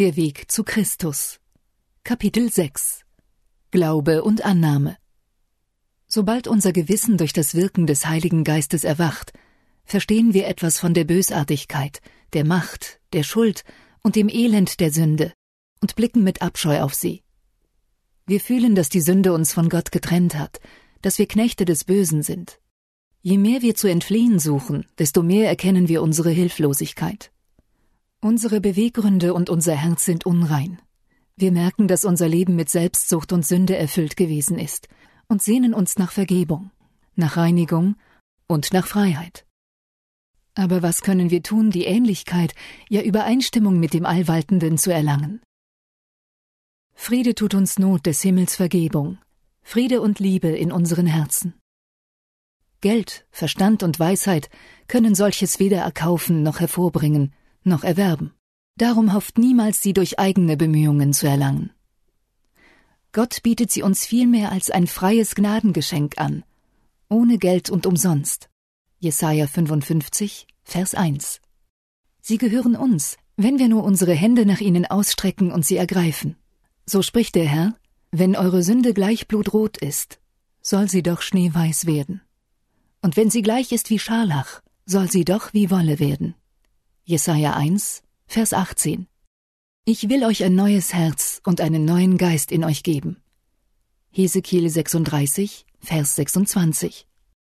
Der Weg zu Christus. Kapitel 6. Glaube und Annahme. Sobald unser Gewissen durch das Wirken des Heiligen Geistes erwacht, verstehen wir etwas von der Bösartigkeit, der Macht, der Schuld und dem Elend der Sünde und blicken mit Abscheu auf sie. Wir fühlen, dass die Sünde uns von Gott getrennt hat, dass wir Knechte des Bösen sind. Je mehr wir zu entfliehen suchen, desto mehr erkennen wir unsere Hilflosigkeit. Unsere Beweggründe und unser Herz sind unrein. Wir merken, dass unser Leben mit Selbstsucht und Sünde erfüllt gewesen ist und sehnen uns nach Vergebung, nach Reinigung und nach Freiheit. Aber was können wir tun, die Ähnlichkeit, ja Übereinstimmung mit dem Allwaltenden zu erlangen? Friede tut uns Not des Himmels Vergebung, Friede und Liebe in unseren Herzen. Geld, Verstand und Weisheit können solches weder erkaufen noch hervorbringen, noch erwerben. Darum hofft niemals, sie durch eigene Bemühungen zu erlangen. Gott bietet sie uns vielmehr als ein freies Gnadengeschenk an, ohne Geld und umsonst. Jesaja 55, Vers 1. Sie gehören uns, wenn wir nur unsere Hände nach ihnen ausstrecken und sie ergreifen. So spricht der Herr: Wenn eure Sünde gleich blutrot ist, soll sie doch schneeweiß werden. Und wenn sie gleich ist wie Scharlach, soll sie doch wie Wolle werden. Jesaja 1, Vers 18. Ich will euch ein neues Herz und einen neuen Geist in euch geben. Hesekiel 36, Vers 26.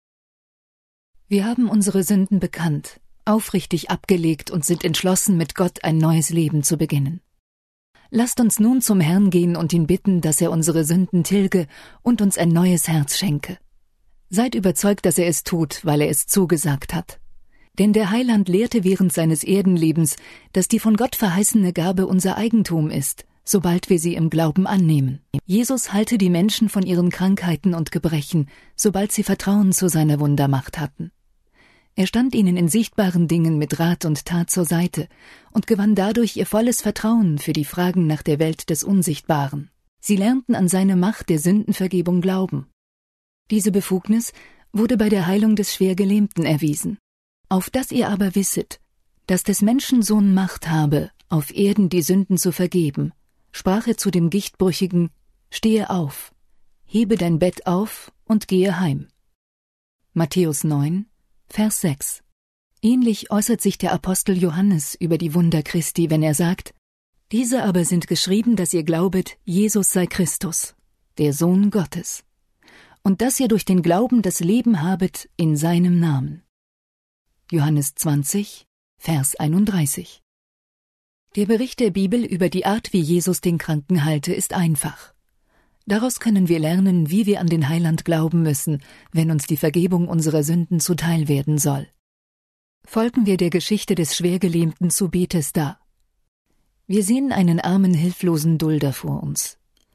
Wir haben unsere Sünden bekannt, aufrichtig abgelegt und sind entschlossen, mit Gott ein neues Leben zu beginnen. Lasst uns nun zum Herrn gehen und ihn bitten, dass er unsere Sünden tilge und uns ein neues Herz schenke. Seid überzeugt, dass er es tut, weil er es zugesagt hat. Denn der Heiland lehrte während seines Erdenlebens, dass die von Gott verheißene Gabe unser Eigentum ist, sobald wir sie im Glauben annehmen. Jesus heilte die Menschen von ihren Krankheiten und Gebrechen, sobald sie Vertrauen zu seiner Wundermacht hatten. Er stand ihnen in sichtbaren Dingen mit Rat und Tat zur Seite und gewann dadurch ihr volles Vertrauen für die Fragen nach der Welt des Unsichtbaren. Sie lernten an seine Macht der Sündenvergebung glauben. Diese Befugnis wurde bei der Heilung des Schwergelähmten erwiesen. Auf dass ihr aber wisset, dass des Menschensohn Macht habe, auf Erden die Sünden zu vergeben, sprach er zu dem Gichtbrüchigen: Stehe auf, hebe dein Bett auf und gehe heim. Matthäus 9, Vers 6. Ähnlich äußert sich der Apostel Johannes über die Wunder Christi, wenn er sagt: Diese aber sind geschrieben, dass ihr glaubet, Jesus sei Christus, der Sohn Gottes, und dass ihr durch den Glauben das Leben habet in seinem Namen. Johannes 20, Vers 31. Der Bericht der Bibel über die Art, wie Jesus den Kranken heilte, ist einfach. Daraus können wir lernen, wie wir an den Heiland glauben müssen, wenn uns die Vergebung unserer Sünden zuteil werden soll. Folgen wir der Geschichte des Schwergelähmten zu Bethesda. Wir sehen einen armen, hilflosen Dulder vor uns.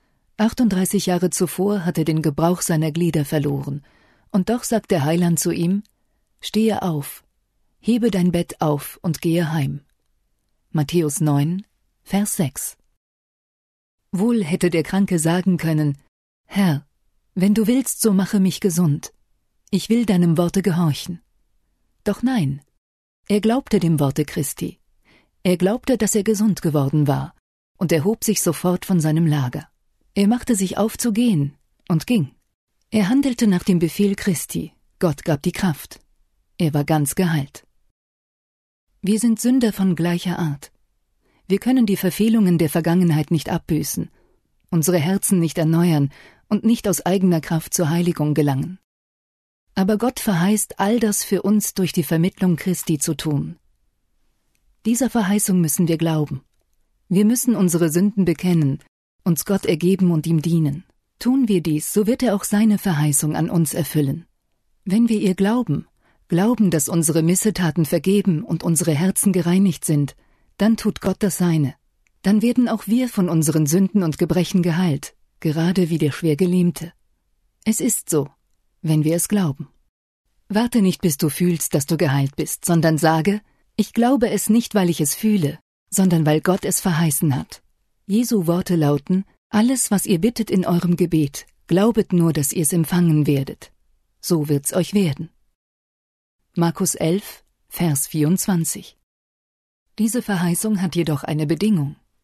38 Jahre zuvor hat er den Gebrauch seiner Glieder verloren, und doch sagt der Heiland zu ihm: Stehe auf, hebe dein Bett auf und gehe heim. Matthäus 9, Vers 6. Wohl hätte der Kranke sagen können: Herr, wenn du willst, so mache mich gesund. Ich will deinem Worte gehorchen. Doch nein, er glaubte dem Worte Christi. Er glaubte, dass er gesund geworden war, und erhob sich sofort von seinem Lager. Er machte sich auf zu gehen und ging. Er handelte nach dem Befehl Christi. Gott gab die Kraft. Er war ganz geheilt. Wir sind Sünder von gleicher Art. Wir können die Verfehlungen der Vergangenheit nicht abbüßen, unsere Herzen nicht erneuern und nicht aus eigener Kraft zur Heiligung gelangen. Aber Gott verheißt, all das für uns durch die Vermittlung Christi zu tun. Dieser Verheißung müssen wir glauben. Wir müssen unsere Sünden bekennen, uns Gott ergeben und ihm dienen. Tun wir dies, so wird er auch seine Verheißung an uns erfüllen. Wenn wir ihr glauben, dass unsere Missetaten vergeben und unsere Herzen gereinigt sind, dann tut Gott das Seine. Dann werden auch wir von unseren Sünden und Gebrechen geheilt, gerade wie der Schwergelähmte. Es ist so, wenn wir es glauben. Warte nicht, bis du fühlst, dass du geheilt bist, sondern sage: Ich glaube es nicht, weil ich es fühle, sondern weil Gott es verheißen hat. Jesu Worte lauten: Alles, was ihr bittet in eurem Gebet, glaubet nur, dass ihr es empfangen werdet. So wird's euch werden. Markus 11, Vers 24. Diese Verheißung hat jedoch eine Bedingung.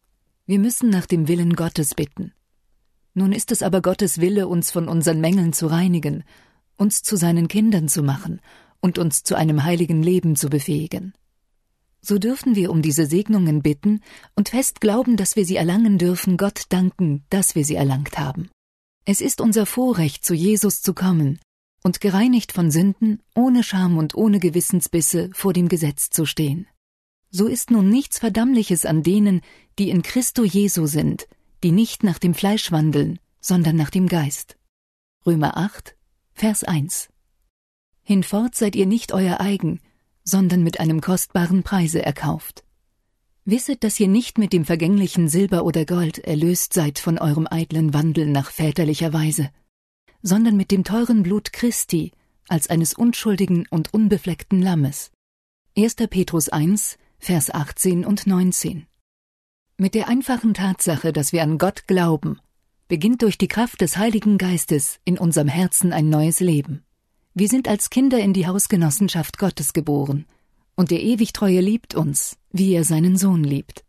Wir müssen nach dem Willen Gottes bitten. Nun ist es aber Gottes Wille, uns von unseren Mängeln zu reinigen, uns zu seinen Kindern zu machen und uns zu einem heiligen Leben zu befähigen. So dürfen wir um diese Segnungen bitten und fest glauben, dass wir sie erlangen dürfen, Gott danken, dass wir sie erlangt haben. Es ist unser Vorrecht, zu Jesus zu kommen und gereinigt von Sünden, ohne Scham und ohne Gewissensbisse vor dem Gesetz zu stehen. So ist nun nichts Verdammliches an denen, die in Christo Jesu sind, die nicht nach dem Fleisch wandeln, sondern nach dem Geist. Römer 8, Vers 1. Hinfort seid ihr nicht euer eigen, sondern mit einem kostbaren Preise erkauft. Wisset, dass ihr nicht mit dem vergänglichen Silber oder Gold erlöst seid von eurem eitlen Wandel nach väterlicher Weise, sondern mit dem teuren Blut Christi, als eines unschuldigen und unbefleckten Lammes. 1. Petrus 1, Vers 18 und 19. Mit der einfachen Tatsache, dass wir an Gott glauben, beginnt durch die Kraft des Heiligen Geistes in unserem Herzen ein neues Leben. Wir sind als Kinder in die Hausgenossenschaft Gottes geboren, und der Ewigtreue liebt uns, wie er seinen Sohn liebt.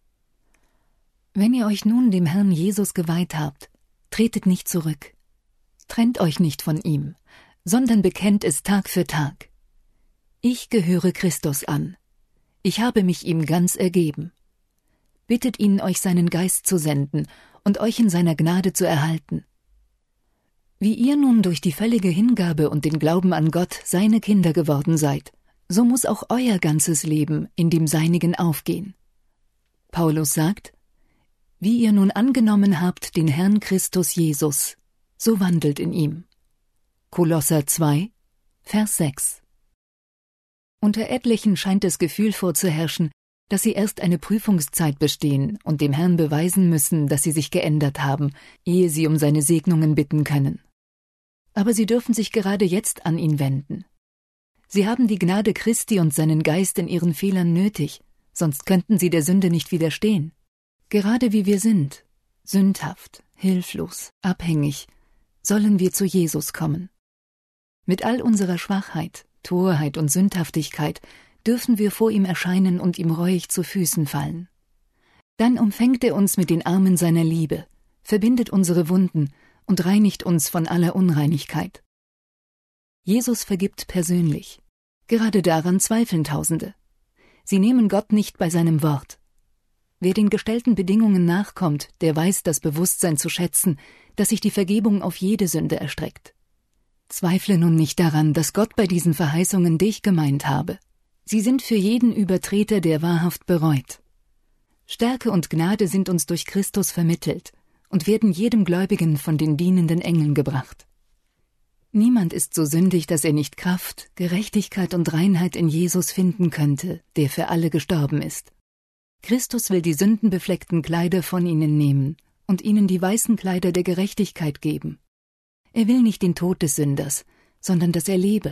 Wenn ihr euch nun dem Herrn Jesus geweiht habt, tretet nicht zurück. Trennt euch nicht von ihm, sondern bekennt es Tag für Tag. Ich gehöre Christus an. Ich habe mich ihm ganz ergeben. Bittet ihn, euch seinen Geist zu senden und euch in seiner Gnade zu erhalten. Wie ihr nun durch die völlige Hingabe und den Glauben an Gott seine Kinder geworden seid, so muss auch euer ganzes Leben in dem Seinigen aufgehen. Paulus sagt, wie ihr nun angenommen habt den Herrn Christus Jesus, so wandelt in ihm. Kolosser 2, Vers 6. Unter etlichen scheint das Gefühl vorzuherrschen, dass sie erst eine Prüfungszeit bestehen und dem Herrn beweisen müssen, dass sie sich geändert haben, ehe sie um seine Segnungen bitten können. Aber sie dürfen sich gerade jetzt an ihn wenden. Sie haben die Gnade Christi und seinen Geist in ihren Fehlern nötig, sonst könnten sie der Sünde nicht widerstehen. Gerade wie wir sind, sündhaft, hilflos, abhängig, sollen wir zu Jesus kommen. Mit all unserer Schwachheit, Torheit und Sündhaftigkeit dürfen wir vor ihm erscheinen und ihm reuig zu Füßen fallen. Dann umfängt er uns mit den Armen seiner Liebe, verbindet unsere Wunden und reinigt uns von aller Unreinigkeit. Jesus vergibt persönlich. Gerade daran zweifeln Tausende. Sie nehmen Gott nicht bei seinem Wort. Wer den gestellten Bedingungen nachkommt, der weiß das Bewusstsein zu schätzen, dass sich die Vergebung auf jede Sünde erstreckt. Zweifle nun nicht daran, dass Gott bei diesen Verheißungen dich gemeint habe. Sie sind für jeden Übertreter, der wahrhaft bereut. Stärke und Gnade sind uns durch Christus vermittelt und werden jedem Gläubigen von den dienenden Engeln gebracht. Niemand ist so sündig, dass er nicht Kraft, Gerechtigkeit und Reinheit in Jesus finden könnte, der für alle gestorben ist. Christus will die sündenbefleckten Kleider von ihnen nehmen und ihnen die weißen Kleider der Gerechtigkeit geben. Er will nicht den Tod des Sünders, sondern dass er lebe.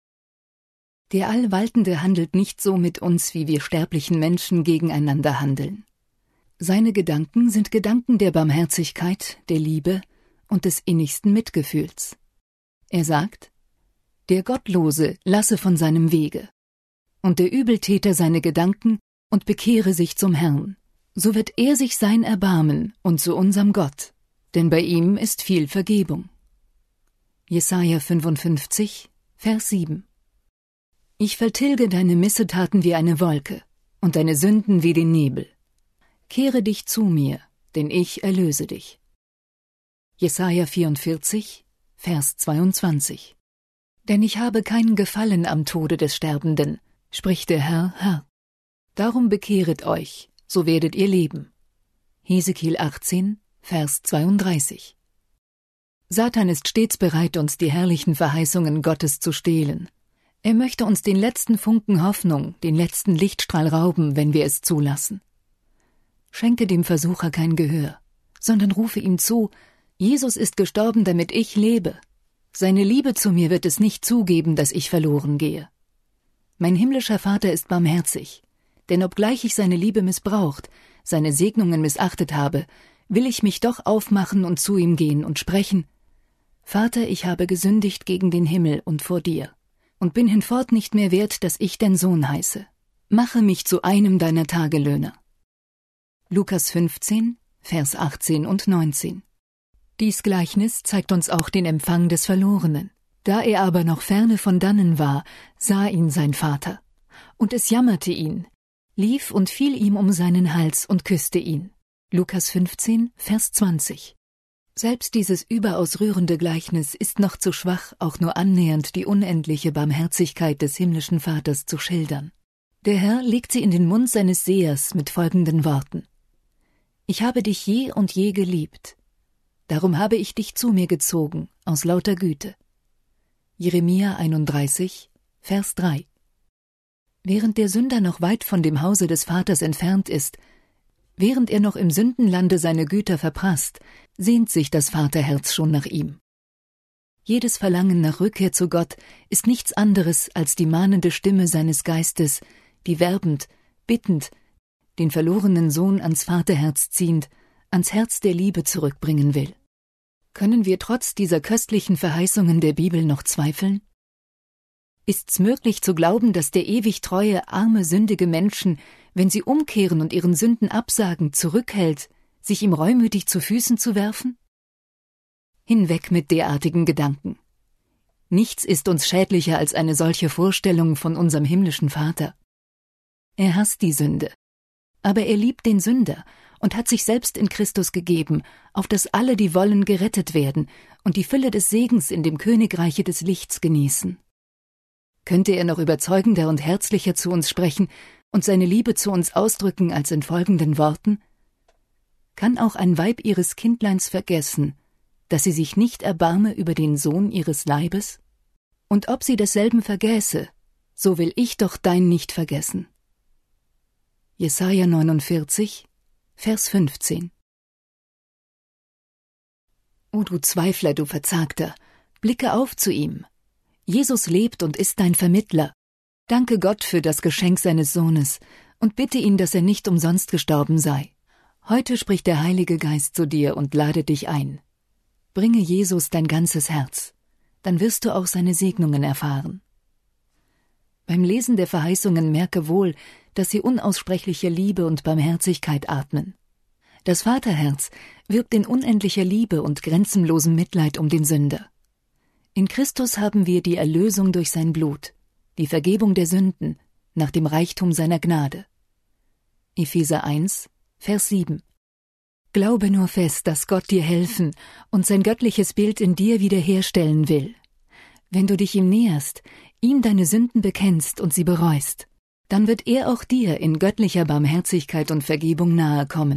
Der Allwaltende handelt nicht so mit uns, wie wir sterblichen Menschen gegeneinander handeln. Seine Gedanken sind Gedanken der Barmherzigkeit, der Liebe und des innigsten Mitgefühls. Er sagt, der Gottlose lasse von seinem Wege, und der Übeltäter seine Gedanken und bekehre sich zum Herrn. So wird er sich sein erbarmen und zu unserem Gott, denn bei ihm ist viel Vergebung. Jesaja 55, Vers 7. Ich vertilge deine Missetaten wie eine Wolke und deine Sünden wie den Nebel. Kehre dich zu mir, denn ich erlöse dich. Jesaja 44, Vers 22. Denn ich habe keinen Gefallen am Tode des Sterbenden, spricht der Herr. Darum bekehret euch, so werdet ihr leben. Hesekiel 18, Vers 32. Satan ist stets bereit, uns die herrlichen Verheißungen Gottes zu stehlen. Er möchte uns den letzten Funken Hoffnung, den letzten Lichtstrahl rauben, wenn wir es zulassen. Schenke dem Versucher kein Gehör, sondern rufe ihm zu, Jesus ist gestorben, damit ich lebe. Seine Liebe zu mir wird es nicht zugeben, dass ich verloren gehe. Mein himmlischer Vater ist barmherzig, denn obgleich ich seine Liebe missbraucht, seine Segnungen missachtet habe, will ich mich doch aufmachen und zu ihm gehen und sprechen: Vater, ich habe gesündigt gegen den Himmel und vor dir und bin hinfort nicht mehr wert, dass ich dein Sohn heiße. Mache mich zu einem deiner Tagelöhner. Lukas 15, Vers 18 und 19. Dies Gleichnis zeigt uns auch den Empfang des Verlorenen. Da er aber noch ferne von dannen war, sah ihn sein Vater. Und es jammerte ihn, lief und fiel ihm um seinen Hals und küsste ihn. Lukas 15, Vers 20. Selbst dieses überaus rührende Gleichnis ist noch zu schwach, auch nur annähernd die unendliche Barmherzigkeit des himmlischen Vaters zu schildern. Der Herr legt sie in den Mund seines Sehers mit folgenden Worten: Ich habe dich je und je geliebt. Darum habe ich dich zu mir gezogen, aus lauter Güte. Jeremia 31, Vers 3. Während der Sünder noch weit von dem Hause des Vaters entfernt ist, während er noch im Sündenlande seine Güter verprasst, sehnt sich das Vaterherz schon nach ihm. Jedes Verlangen nach Rückkehr zu Gott ist nichts anderes als die mahnende Stimme seines Geistes, die werbend, bittend, den verlorenen Sohn ans Vaterherz ziehend, ans Herz der Liebe zurückbringen will. Können wir trotz dieser köstlichen Verheißungen der Bibel noch zweifeln? Ist's möglich zu glauben, dass der ewig treue, arme, sündige Menschen, wenn sie umkehren und ihren Sünden absagen, zurückhält, sich ihm reumütig zu Füßen zu werfen? Hinweg mit derartigen Gedanken. Nichts ist uns schädlicher als eine solche Vorstellung von unserem himmlischen Vater. Er hasst die Sünde, aber er liebt den Sünder und hat sich selbst in Christus gegeben, auf dass alle, die wollen, gerettet werden und die Fülle des Segens in dem Königreiche des Lichts genießen. Könnte er noch überzeugender und herzlicher zu uns sprechen und seine Liebe zu uns ausdrücken als in folgenden Worten: Kann auch ein Weib ihres Kindleins vergessen, dass sie sich nicht erbarme über den Sohn ihres Leibes? Und ob sie desselben vergäße, so will ich doch dein nicht vergessen. Jesaja 49, Vers 15. O du Zweifler, du Verzagter, blicke auf zu ihm. Jesus lebt und ist dein Vermittler. Danke Gott für das Geschenk seines Sohnes und bitte ihn, dass er nicht umsonst gestorben sei. Heute spricht der Heilige Geist zu dir und lade dich ein. Bringe Jesus dein ganzes Herz, dann wirst du auch seine Segnungen erfahren. Beim Lesen der Verheißungen merke wohl, dass sie unaussprechliche Liebe und Barmherzigkeit atmen. Das Vaterherz wirbt in unendlicher Liebe und grenzenlosem Mitleid um den Sünder. In Christus haben wir die Erlösung durch sein Blut, die Vergebung der Sünden, nach dem Reichtum seiner Gnade. Epheser 1, Vers 7. Glaube nur fest, dass Gott dir helfen und sein göttliches Bild in dir wiederherstellen will. Wenn du dich ihm näherst, ihm deine Sünden bekennst und sie bereust, dann wird er auch dir in göttlicher Barmherzigkeit und Vergebung nahe kommen.